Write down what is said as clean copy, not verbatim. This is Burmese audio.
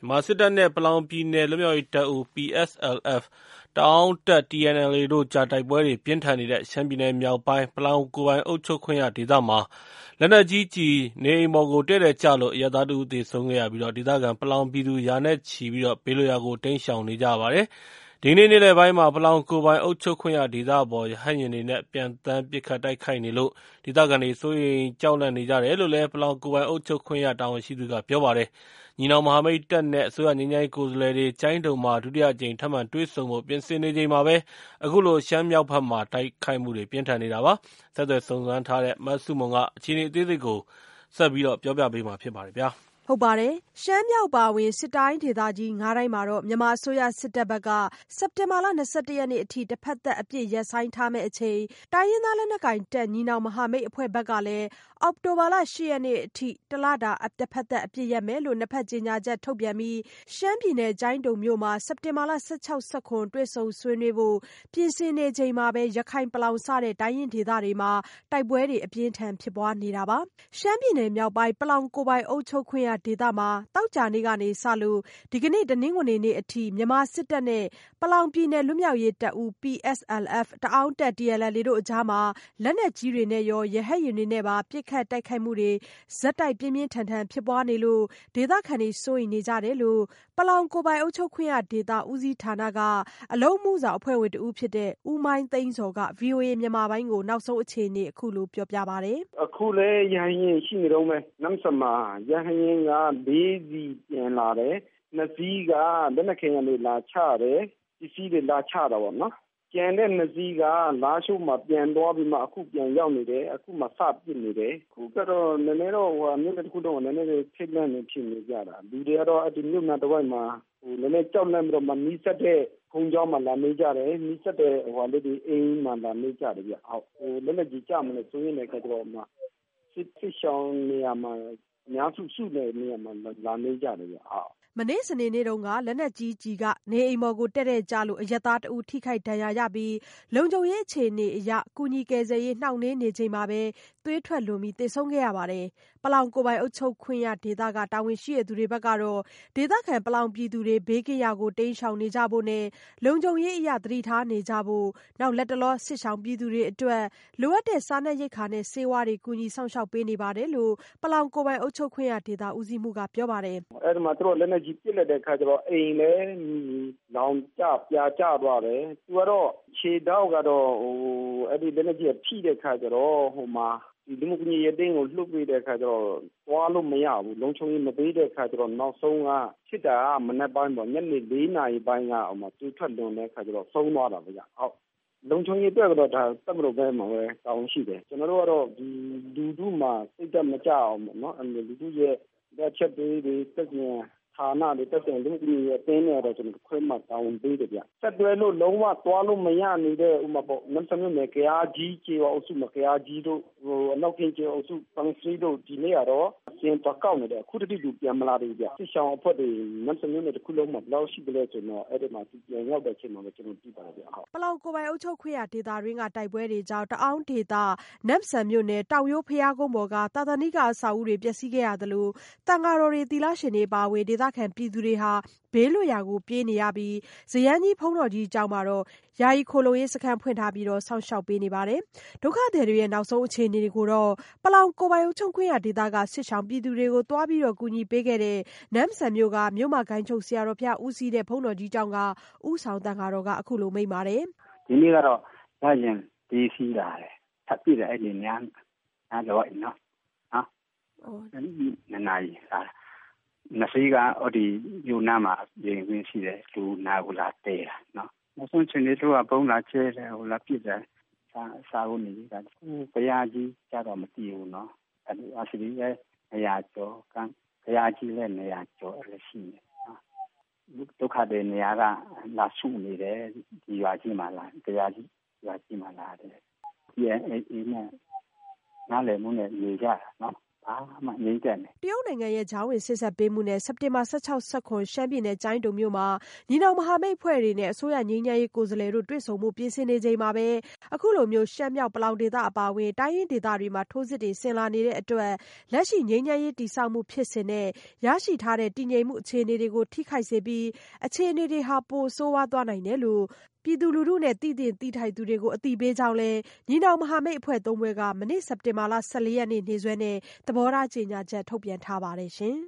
မြန်မာစစ်တပ်နဲ့ ပလောင်ပြည်နယ်လွတ်မြောက်ရေးတပ်ဦး PSLF တအာင်းတပ် TNLA တို့ကြား တိုက်ပွဲတွေပြင်းထန်နေတဲ့ ရှမ်းပြည်နယ်မြောက်ပိုင်း ပလောင်ကိုယ်ပိုင်အုပ်ချုပ်ခွင့်ရဒေသမှာ လက်နက်ကြီးကျည်နေအိမ်ပေါ် တည့်တည့်ကျလို့ အရပ်သားတစ်ဦးသေဆုံးခဲ့ပြီး ဒေသခံပလောင်ပြည်သူရာနဲ့ချီ ဘေးလွတ်ရာကို တိမ်းရှောင်နေကြရပါတယ်။ ဒီကနေ့ နေ့လယ်ပိုင်းမှာ ပလောင်ကိုယ်ပိုင်အုပ်ချုပ်ခွင့်ရဒေသအပေါ် ရဟတ်ယာဉ်တွေနဲ့ ပျံသန်းပစ်ခတ်တိုက်ခိုက်နေလို့ ဒေသခံတွေ စိုးရိမ်ကြောက်လန့်နေကြတယ်လို့ ပလောင်ကိုယ်ပိုင်အုပ်ချုပ်ခွင့်ရတာဝန်ရှိသူက ပြောပါတယ်။ ညီနောင်မဟာမိတ်တပ်နဲ့ အစိုးရငြိမ်းချမ်းရေးကိုယ်စားလှယ်တွေ ကျိုင်းတုံမှာ ဒုတိယအကြိမ်ထပ်မံတွေ့ဆုံဖို့ ပြင်ဆင်နေချိန်မှာပဲ အခုလို ရှမ်းမြောက်ဘက်မှာ တိုက်ခိုက်မှုတွေ ပြင်းထန်နေတာပါ။ ဆက်သွယ်စုံစမ်းထားတဲ့ မဆုမွန်က အခြေအနေအသေးစိတ် ပြောပြပေးမှာဖြစ်ပါတယ်။ ရှမ်းမြောက်အပါအဝင် စစ်တိုင်းဒေသကြီး ၅ တိုင်းမှာ မြန်မာအစိုးရစစ်တပ်ဘက်က စက်တင်ဘာလ ၂၁ ရက်နေ့အထိ တဖက်သတ်အပစ်ရပ်ဆိုင်းထားမယ့်အချိန် တိုင်းရင်းသားလက်နက်ကိုင်တပ် ညီနောင်မဟာမိတ်အဖွဲ့ဘက်ကလည်း အောက်တိုဘာလ ၈ ရက်နေ့အထိ တလတာ တဖက်သတ်အပစ်ရပ်မယ်လို့ နှစ်ဖက်ကြေညာချက်ထုတ်ပြန်ပြီး ရှမ်းပြည်နယ် ကျိုင်းတုံမြို့မှာ စက်တင်ဘာလ ၁၆၊ ၁၇ တွေ့ဆုံဆွေးနွေးဖို့ ပြင်ဆင်နေချိန်မှာပဲ ရခိုင်၊ ပလောင် စတဲ့ တိုင်းရင်းဒေသတွေမှာ တိုက်ပွဲတွေ အပြင်းအထန်ဖြစ်ပွားနေတာပါ။ ရှမ်းပြည်နယ်မြောက်ပိုင်း ပလောင်ကိုယ်ပိုင်အုပ်ချုပ်ခွင့်ရဒေသမှာ သောကြာနေ့ကစလို့ ဒီကနေ့ တနင်္ဂနွေနေ့အထိ မြန်မာစစ်တပ်နဲ့ ပလောင်ပြည်နယ်လွတ်မြောက်ရေးတပ်ဦး PSLF တအာင်းတပ် TNLA တို့အကြား လက်နက်ကြီးတွေနဲ့ရော ရဟတ်ယာဉ်တွေနဲ့ပါ ပစ်ခတ်တိုက်ခိုက်မှုတွေ ဆက်တိုက်ပြင်းပြင်းထန်ထန်ဖြစ်ပွားနေလို့ ဒေသခံတွေ စိုးရိမ်နေကြတယ်လို့ ပလောင်ကိုယ်ပိုင်အုပ်ချုပ်ခွင့်ရဒေသဦးစီးဌာနက အလုပ်အမှုဆောင်အဖွဲ့ဝင်တဦးဖြစ်တဲ့ ဦးမိုင်းသိန်းဇော်က ဗွီအိုအေမြန်မာပိုင်းကို နောက်ဆုံးအခြေအနေအခုလိုပြောပြပါတယ်။ “အခုလည်း ရဟတ်ယာဉ်ရှိနေတုန်းပဲ။ နမ့်ဆန်မှာရဟတ်ယာဉ်က 4 စီးပြန်လာတယ်။ 2 စီးက လက်နက်ခဲယမ်းတွေလာချတယ်။ ပစ္စည်းတွေလာချတာပေါ့နော်။ ကျန်တဲ့ 2 စီးက လားရှိုးမှာပြန်သွားပြီးမှ အခုပြန်ရောက်နေတယ်။ အခုမှစပစ်နေတယ်။ အခုကတော့နည်းနည်းတော့မြို့နယ်တခုလုံးက နည်းနည်းထိတ်လန့်နေဖြစ်နေကြတာ။ လူတွေကတော့အဲ့ဒီမြို့နားတဝိုက်မှာနည်းနည်းကြောက်လန့်ပြီးတော့မှနီးစပ်တဲ့ဘုန်းကြီးကျောင်းမှာလာနေကြတယ်။ နီးစပ်တဲ့အိမ်မှာလာနေကြတယ်ဗျ။ လက်နက်ကြီးကျမယ်ဆိုရင်လည်းအခါကျတော့စစ်ရှောင်နေရာမှာအများစုစုတဲ့နေရာမှာလာနေကြတယ်ဗျ။ ” မနေ့ စနေနေ့က လက်နက်ကြီးကျည်နေအိမ်ပေါ်တည့်တည့်ကျလို့ အရပ်သားတဦး ထိခိုက်ဒဏ်ရာရပြီး လုံခြုံရေးအခြေအနေအရ ကူညီကယ်ဆယ်ရေးနှောင့်နှေးနေချိန်မှာပဲ သွေးထွက်လွန်သေဆုံးခဲ့ရပါတယ်။ ပလောင်ကိုယ်ပိုင်အုပ်ချုပ်ခွင့်ရဒေသတာဝန်ရှိသူတွေဘက်ကတော့ ဒေသခံပလောင်ပြည်သူတွေ ဘေးကင်းရာကို တိမ်းရှောင်နေကြဖို့နဲ့ လုံခြုံရေးအရ သတိထားနေကြဖို့ လတ်တလော စစ်ရှောင်ပြည်သူတွေအတွက် လိုအပ်တဲ့ စားနပ်ရိက္ခာနဲ့ ဆေးဝါးတွေ ကူညီစောင့်ရှောက်ပေးနေတယ်လို့ ပလောင်ကိုယ်ပိုင်အုပ်ချုပ်ခွင့်ရဒေသဦးစီးမှူးကပြောပါတယ်။ “အဲ့ဒီမှာသူတို့လက်နက်ကြီးပစ်လိုက်တဲ့အခါကျတော့အိမ်လည်းလောင်ကျပြာကျသွားတယ်။ သူကတော့ခြေထောက်ကတော့အဲ့ဒီလက်နက်ကြီးထိတဲ့အခါကျတော့ဒီလူမှုကူညီရေးအသင်းကိုလွှတ်ပေးတဲ့အခါကျတော့သွားလို့မရဘူး။ လုံခြုံရေးမပေးတဲ့အခါကျတော့နောက်ဆုံးကဖြစ်တာကမနက်ပိုင်းပေါ့ညနေ 4 နာရီပိုင်းကသွေးထွက်လွန်တဲ့အခါကျတော့ဆုံးသွားတာဗျ။ လုံခြုံရေးအတွက်ကတော့ဒါတပ်မတော်ဘက်မှာပဲတာဝန်ရှိတယ်။ ကျွန်တော်တို့ကတော့ဒီလူထုမှာစိတ်ဓာတ်မကျအောင်ပေါ့နော်။လူထုရဲ့လိုအပ်ချက်တွေသက်ဆိုင်ရာဌာနတွေသက်ဆိုင်ရာလူမှုကူညီရေးအသင်းတွေကတော့ကျွန်တော်ခွဲမှတာဝန်ပေးတယ်ဗျ။ဆက်သွယ်လို့လုံးဝသွားလို့မရနေတဲ့ဥပမာပေါ့နမ်ဆန်မြို့နယ်ကယားကြီးကျေးရွာအုပ်စုမှာကယားကြီးတို့အနောက်ကင်းကျေးရွာအုပ်စုပန်းစည်းတို့ဒီနေ့ကတော့အပြင်သွားကောက်နေတယ်။အခုထိလူပြန်မလာသေးဘူးဗျ။စစ်ရှောင်အဖွဲ့တွေနမ်ဆန်မြို့နယ်တခုလုံးမှာဘယ်လောက်ရှိသလဲဆိုတော့အဲ့ဒီမှာပြန်ရောက်တဲ့အချိန်မှာပဲကျွန်တော်သိပါတယ်ဗျ။ ” ပလောင်ကိုယ်ပိုင်အုပ်ချုပ်ခွင့်ရဒေသတွင်းက တိုက်ပွဲတွေကြောင့် တအာင်းဒေသ နမ့်ဆန်မြို့နယ် တောင်ရိုးဘုရားကုန်းပေါ်က သာသနိကအဆောက်အဦးတွေ ပျက်စီးခဲ့ရသလို သံဃာတော်တွေ သီလရှင်တွေအပါအဝင် ဒေသခံပြည်သူတွေ ဘေးလွတ်ရာကိုပြေးနေရပြီး ဇယန်းကြီးဘုန်းတော်ကြီးကျောင်းမှာ ယာယီခိုလှုံရေးစခန်းဖွင့်ထားပြီး စောင့်ရှောက်ပေးနေပါတယ်။ ဒုက္ခသည်တွေရဲ့နောက်ဆုံးအခြေအနေကို ပလောင်ကိုယ်ပိုင်အုပ်ချုပ်ခွင့်ရဒေသက စစ်ရှောင်ပြည်သူတွေကို သွားရောက်ကူညီပေးခဲ့တဲ့ နမ့်ဆန်မြို့က မြို့မဂိုဏ်းချုပ်ဆရာတော်ဘုရားဦးစီးတဲ့ ဘုန်းတော်ကြီးကျောင်းက ဦးဆောင်သံဃာတော်က အခုလိုမိန့်ပါတယ်။ “ဒီနေ့ကတော့ရဟတ်ယာဉ်4 စီးလာတယ်။ထပ်ပစ်တယ်အဲ့ဒီနားတဝိုက်နော်2 နာရီလာတယ်။2 စီးကအဲ့ဒီမြို့နားမှာရင်ခွင်းရှိတယ်လူနာကိုလာတည်တာနော်။နောက်ဆုံးအခြေအနေသူကဗုံးလာကျဲတယ်လာပစ်တယ်စားဝတ်နေရေးကဘုရားကြီးကျတော့မသိဘူးနော်။အဲ့ဒီလည်း200ကျော်ဘုရားကြီးလည်း200ကျော်အဲ့လိုရှိတယ်။ဒုက္ခသည်နေရာကလာစုနေတယ်ဒီရွာကြီးမှာလာဘုရားကြီးရွာကြီးမှာလာတယ်။ TNLAနဲ့နားလည်မှုနဲ့နေကြတာနော်ဘာမှငြိမ်းချမ်းတယ်တရုတ်နိုင်ငံရဲ့ကြားဝင်စေ့စပ်ပေးမှုနဲ့စက်တင်ဘာ 16-17 ရှမ်းပြည်နယ်ကျိုင်းတုံမြို့မှာညီနောင်မဟာမိတ်အဖွဲ့တွေနဲ့အစိုးရငြိမ်းချမ်းရေးကိုယ်စားလှယ်တို့တွေ့ဆုံမှုပြင်ဆင်နေချိန်မှာပဲအခုလိုမျိုးရှမ်းမြောက်ပလောင်ဒေသအပါအဝင်တိုင်းရင်းဒေသတွေမှာထိုးစစ်တွေဆင်လာနေတဲ့အတွက်လက်ရှိငြိမ်းချမ်းရေးတည်ဆောက်မှုဖြစ်စဉ်နဲ့ရရှိထားတဲ့တည်ငြိမ်မှုအခြေအနေတွေကိုထိခိုက်စေပြီးအခြေအနေတွေဟာပိုဆိုးဝါးသွားနိုင်တယ်လို့ပြည်သူလူထုနဲ့သိသင့်သိထိုက်သူတွေကိုအသိပေးကြောင်းလည်းညီနောင်မဟာမိတ်အဖွဲ့၃ဖွဲ့ကမနေ့စက်တင်ဘာလ 14 ရက်နေ့နေ့စွဲနဲ့သဘောထားကြေညာချက်ထုတ်ပြန်ထားပါတယ်ရှင်